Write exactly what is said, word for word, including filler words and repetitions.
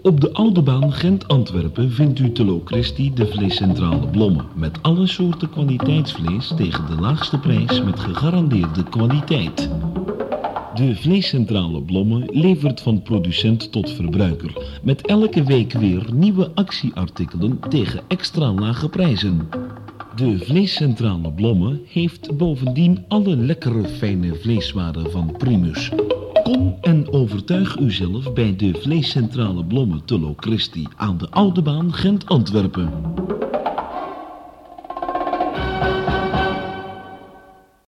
Op de Oude Baan Gent-Antwerpen vindt u te Locristi de vleescentrale Blomme. Met alle soorten kwaliteitsvlees tegen de laagste prijs met gegarandeerde kwaliteit. De vleescentrale Blomme levert van producent tot verbruiker. Met elke week weer nieuwe actieartikelen tegen extra lage prijzen. De vleescentrale Blomme heeft bovendien alle lekkere fijne vleeswaren van Primus. Kom en overtuig uzelf bij de vleescentrale Blomme te Locristi aan de Oude Baan Gent-Antwerpen.